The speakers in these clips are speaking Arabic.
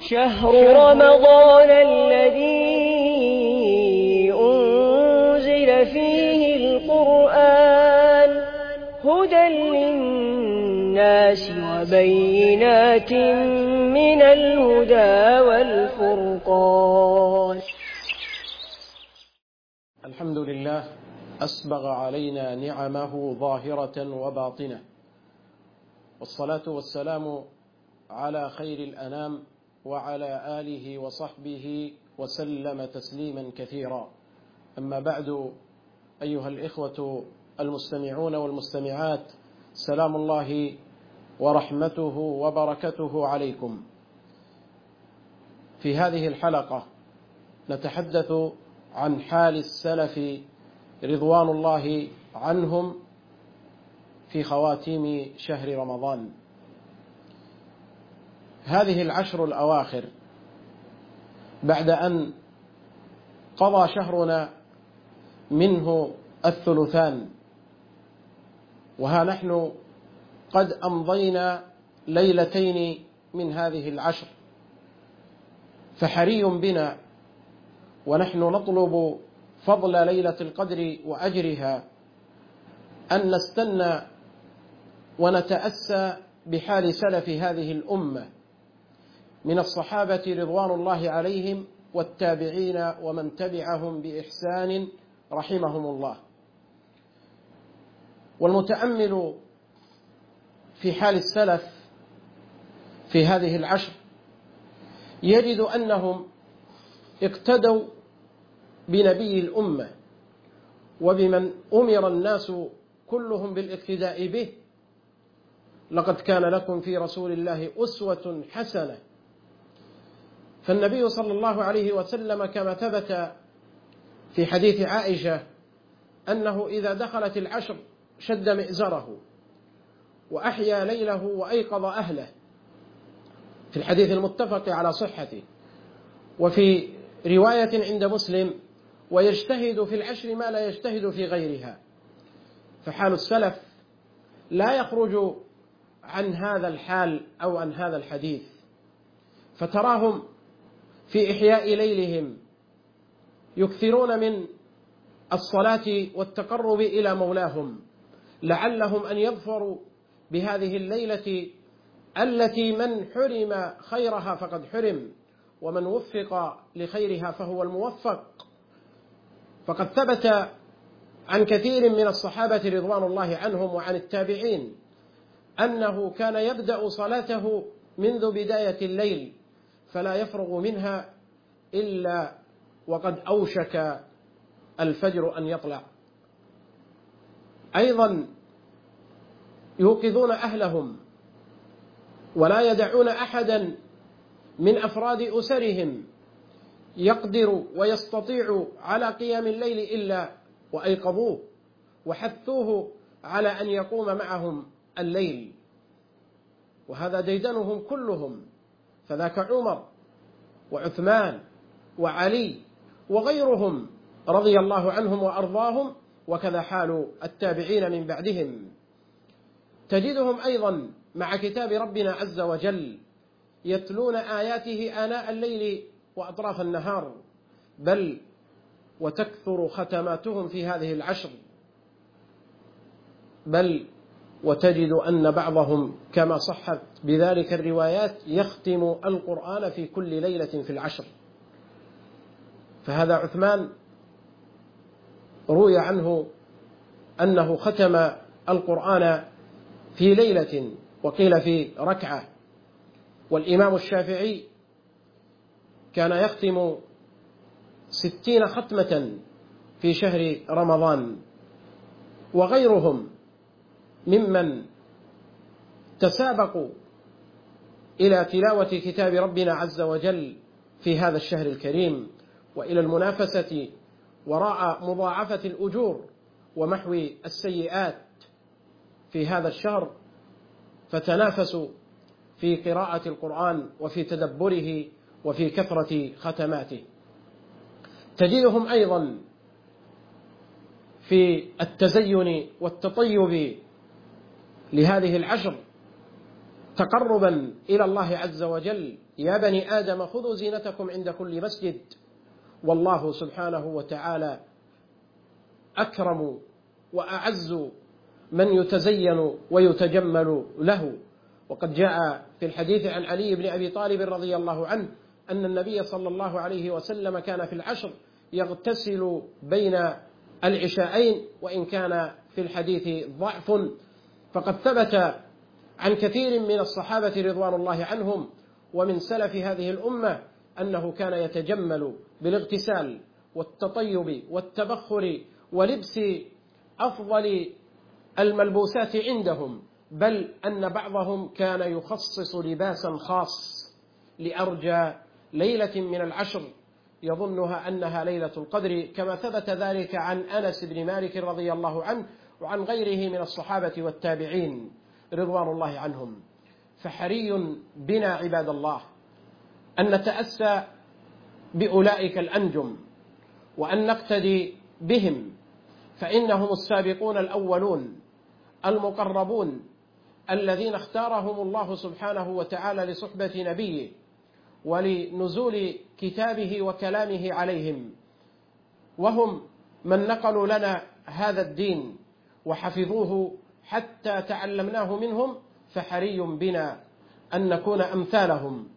شهر رمضان الذي أنزل فيه القرآن هدى للناس وبينات من الهدى والفرقان. الحمد لله أسبغ علينا نعمه ظاهرة وباطنة، والصلاة والسلام على خير الأنام وعلى آله وصحبه وسلم تسليما كثيرا. أما بعد، أيها الإخوة المستمعون والمستمعات، سلام الله ورحمته وبركته عليكم. في هذه الحلقة نتحدث عن حال السلف رضوان الله عنهم في خواتيم شهر رمضان. هذه العشر الأواخر بعد أن قضى شهرنا منه الثلثان، وها نحن قد أمضينا ليلتين من هذه العشر، فحري بنا ونحن نطلب فضل ليلة القدر وأجرها أن نستنى ونتأسى بحال سلف هذه الأمة من الصحابة رضوان الله عليهم والتابعين ومن تبعهم بإحسان رحمهم الله. والمتأمل في حال السلف في هذه العشر يجد أنهم اقتدوا بنبي الأمة وبمن أمر الناس كلهم بالاقتداء به. لقد كان لكم في رسول الله أسوة حسنة. فالنبي صلى الله عليه وسلم كما ثبت في حديث عائشة أنه إذا دخلت العشر شد مئزره وأحيا ليله وأيقظ أهله، في الحديث المتفق على صحته. وفي رواية عند مسلم: ويجتهد في العشر ما لا يجتهد في غيرها. فحال السلف لا يخرج عن هذا الحال أو عن هذا الحديث، فتراهم في إحياء ليلهم يكثرون من الصلاة والتقرب إلى مولاهم، لعلهم أن يظفروا بهذه الليلة التي من حرم خيرها فقد حرم، ومن وفق لخيرها فهو الموفق. فقد ثبت عن كثير من الصحابة رضوان الله عنهم وعن التابعين أنه كان يبدأ صلاته منذ بداية الليل فلا يفرغ منها إلا وقد أوشك الفجر أن يطلع. أيضا يوقظون أهلهم ولا يدعون أحدا من أفراد أسرهم يقدر ويستطيع على قيام الليل إلا وأيقظوه وحثوه على أن يقوم معهم الليل، وهذا ديدنهم كلهم، فذاك عمر وعثمان وعلي وغيرهم رضي الله عنهم وأرضاهم، وكذا حال التابعين من بعدهم. تجدهم أيضا مع كتاب ربنا عز وجل يتلون آياته آناء الليل وأطراف النهار، بل وتكثر ختماتهم في هذه العشر، بل وتجد أن بعضهم كما صحت بذلك الروايات يختم القرآن في كل ليلة في العشر. فهذا عثمان روي عنه أنه ختم القرآن في ليلة وقيل في ركعة. والإمام الشافعي كان يختم 60 ختمة في شهر رمضان، وغيرهم ممن تسابقوا إلى تلاوة كتاب ربنا عز وجل في هذا الشهر الكريم، وإلى المنافسة وراء مضاعفة الأجور ومحو السيئات في هذا الشهر، فتنافسوا في قراءة القرآن وفي تدبره وفي كثرة ختماته. تجدهم أيضا في التزين والتطيب لهذه العشر تقربا إلى الله عز وجل يا بني آدم خذوا زينتكم عند كل مسجد، والله سبحانه وتعالى أكرم وأعز من يتزين ويتجمل له. وقد جاء في الحديث عن علي بن أبي طالب رضي الله عنه أن النبي صلى الله عليه وسلم كان في العشر يغتسل بين العشاءين، وإن كان في الحديث ضعف، فقد ثبت عن كثير من الصحابة رضوان الله عنهم ومن سلف هذه الأمة أنه كان يتجمل بالاغتسال والتطيب والتبخر ولبس أفضل الملبوسات عندهم، بل أن بعضهم كان يخصص لباسا خاص لأرجى ليلة من العشر يظنها أنها ليلة القدر، كما ثبت ذلك عن أنس بن مالك رضي الله عنه وعن غيره من الصحابة والتابعين رضوان الله عنهم. فحري بنا عباد الله أن نتأسى بأولئك الأنجم وأن نقتدي بهم، فإنهم السابقون الأولون المقربون الذين اختارهم الله سبحانه وتعالى لصحبة نبيه ولنزول كتابه وكلامه عليهم، وهم من نقلوا لنا هذا الدين وحفظوه حتى تعلمناه منهم. فحري بنا أن نكون أمثالهم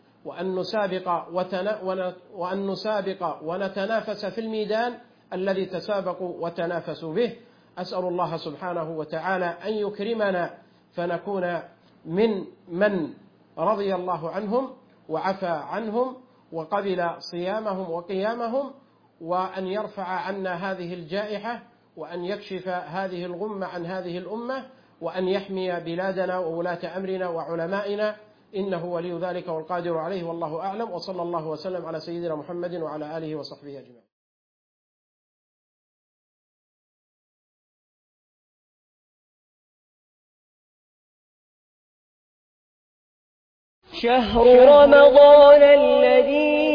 وأن نسابق ونتنافس في الميدان الذي تسابقوا وتنافسوا به. أسأل الله سبحانه وتعالى أن يكرمنا فنكون من رضي الله عنهم وعفى عنهم وقبل صيامهم وقيامهم، وأن يرفع عنا هذه الجائحة، وأن يكشف هذه الغمة عن هذه الأمة، وأن يحمي بلادنا وولاة أمرنا وعلمائنا، إنه ولي ذلك والقادر عليه، والله أعلم. وصلى الله وسلم على سيدنا محمد وعلى آله وصحبه أجمعين. شهر رمضان الذي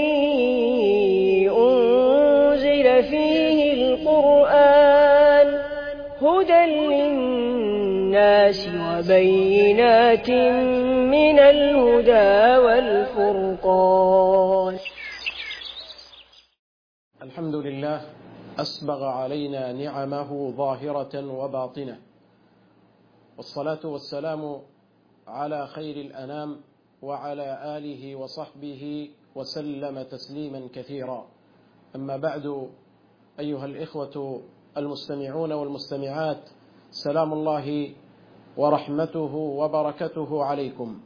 أنزل فيه القرآن هدى للناس وبينات من الهدى والفرقان. الحمد لله أسبغ علينا نعمه ظاهرة وباطنة، والصلاة والسلام على خير الأنام وعلى آله وصحبه وسلم تسليما كثيرا. أما بعد، أيها الإخوة المستمعون والمستمعات، سلام الله ورحمته وبركته عليكم.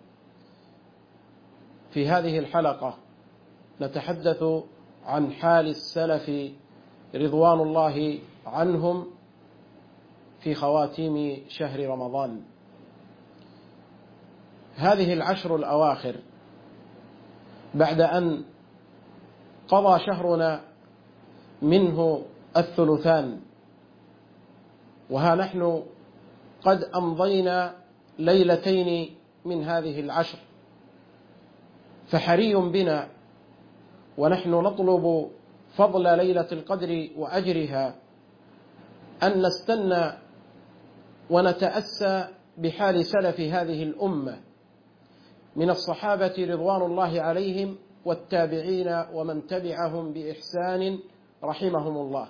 في هذه الحلقة نتحدث عن حال السلف رضوان الله عنهم في خواتيم شهر رمضان. هذه العشر الأواخر بعد أن قضى شهرنا منه الثلثان، وها نحن قد أمضينا ليلتين من هذه العشر، فحري بنا ونحن نطلب فضل ليلة القدر وأجرها أن نستنى ونتأسى بحال سلف هذه الأمة من الصحابة رضوان الله عليهم والتابعين ومن تبعهم بإحسان رحمهم الله.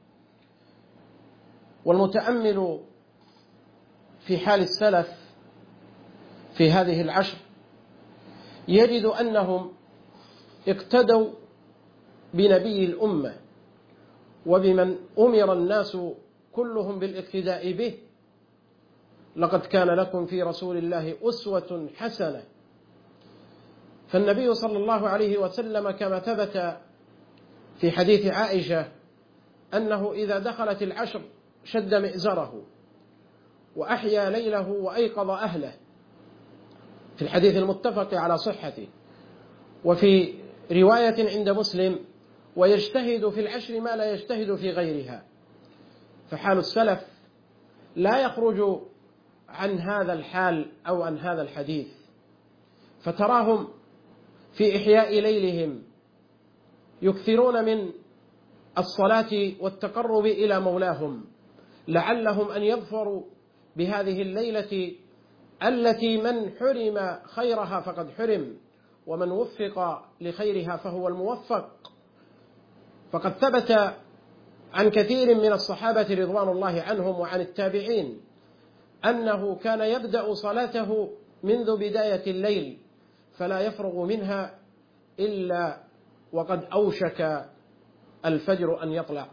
والمتأمل في حال السلف في هذه العشر يجد أنهم اقتدوا بنبي الأمة وبمن أمر الناس كلهم بالاقتداء به. لقد كان لكم في رسول الله أسوة حسنة. فالنبي صلى الله عليه وسلم كما ثبت في حديث عائشة أنه إذا دخلت العشر شد مئزره وأحيا ليله وأيقظ أهله، في الحديث المتفق على صحته. وفي رواية عند مسلم: ويجتهد في العشر ما لا يجتهد في غيرها. فحال السلف لا يخرج عن هذا الحال أو عن هذا الحديث، فتراهم في إحياء ليلهم يكثرون من الصلاة والتقرب إلى مولاهم، لعلهم أن يظفروا بهذه الليلة التي من حرم خيرها فقد حرم، ومن وفق لخيرها فهو الموفق. فقد ثبت عن كثير من الصحابة رضوان الله عنهم وعن التابعين أنه كان يبدأ صلاته منذ بداية الليل فلا يفرغ منها إلا وقد أوشك الفجر أن يطلع.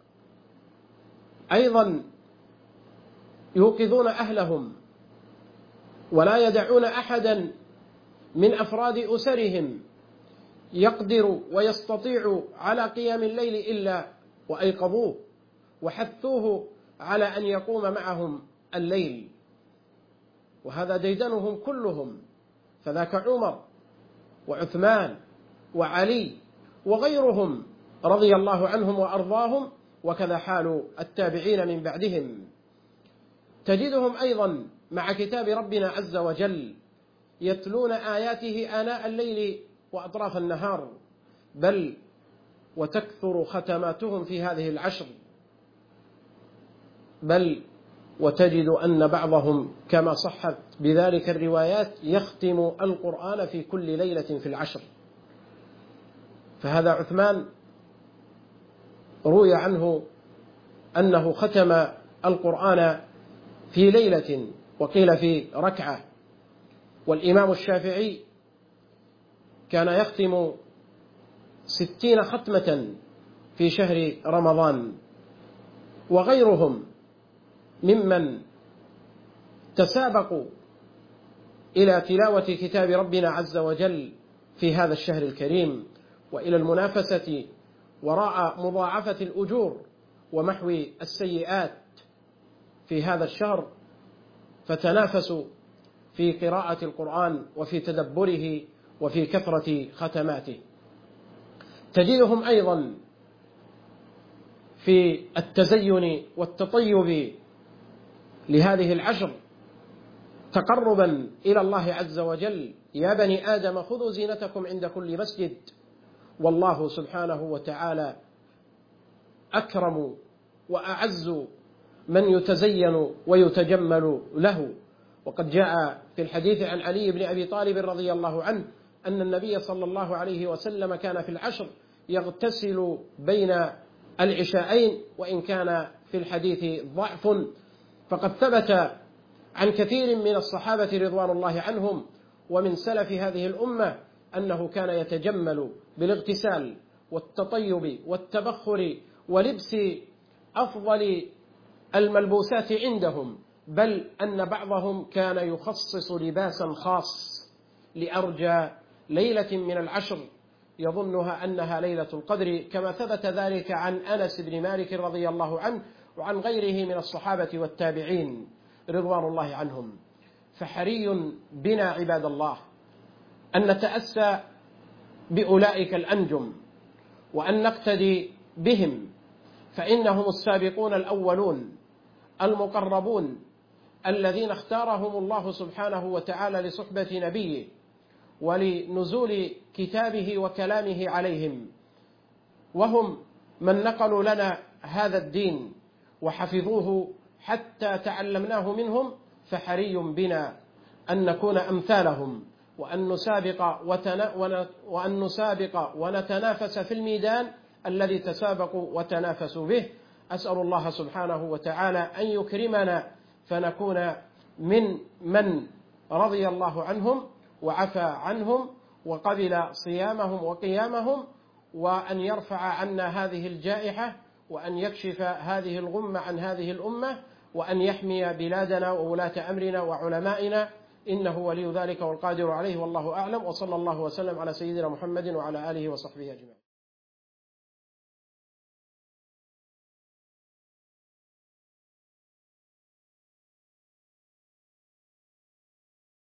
أيضا يوقظون أهلهم ولا يدعون أحدا من أفراد أسرهم يقدر ويستطيع على قيام الليل إلا وأيقظوه وحثوه على أن يقوم معهم الليل، وهذا ديدنهم كلهم، فذاك عمر وعثمان وعلي وغيرهم رضي الله عنهم وأرضاهم، وكذا حال التابعين من بعدهم. تجدهم أيضا مع كتاب ربنا عز وجل يتلون آياته آناء الليل وأطراف النهار، بل وتكثر ختماتهم في هذه العشر، بل وتجد أن بعضهم كما صحت بذلك الروايات يختم القرآن في كل ليلة في العشر. فهذا عثمان روي عنه أنه ختم القرآن في ليلة وقيل في ركعة، والإمام الشافعي كان يختم 60 ختمة في شهر رمضان، وغيرهم ممن تسابقوا إلى تلاوة كتاب ربنا عز وجل في هذا الشهر الكريم وإلى المنافسة وراء مضاعفة الأجور ومحو السيئات في هذا الشهر، فتنافسوا في قراءة القرآن وفي تدبره وفي كثرة ختماته. تجدهم أيضا في التزين والتطيب لهذه العشر تقربا إلى الله عز وجل: يا بني آدم خذوا زينتكم عند كل مسجد. والله سبحانه وتعالى أكرم وأعز من يتزين ويتجمل له. وقد جاء في الحديث عن علي بن أبي طالب رضي الله عنه أن النبي صلى الله عليه وسلم كان في العشر يغتسل بين العشاءين، وإن كان في الحديث ضعف. فقد ثبت عن كثير من الصحابة رضوان الله عنهم ومن سلف هذه الأمة أنه كان يتجمل بالاغتسال والتطيب والتبخر ولبس أفضل الملبوسات عندهم، بل أن بعضهم كان يخصص لباسا خاص لأرجى ليلة من العشر يظنها أنها ليلة القدر، كما ثبت ذلك عن أنس بن مالك رضي الله عنه وعن غيره من الصحابة والتابعين رضوان الله عنهم. فحري بنا عباد الله أن نتأسى بأولئك الأنجم وأن نقتدي بهم، فإنهم السابقون الأولون المقربون الذين اختارهم الله سبحانه وتعالى لصحبة نبيه ولنزول كتابه وكلامه عليهم، وهم من نقلوا لنا هذا الدين وحفظوه حتى تعلمناه منهم. فحري بنا أن نكون أمثالهم وأن نسابق ونتنافس في الميدان الذي تسابقوا وتنافسوا به. أسأل الله سبحانه وتعالى أن يكرمنا فنكون من رضي الله عنهم وعفى عنهم وقبل صيامهم وقيامهم، وأن يرفع عنا هذه الجائحة، وأن يكشف هذه الغمة عن هذه الأمة، وأن يحمي بلادنا وولاة أمرنا وعلمائنا، إنه ولي ذلك والقادر عليه، والله أعلم. وصلى الله وسلم على سيدنا محمد وعلى آله وصحبه أجمعين.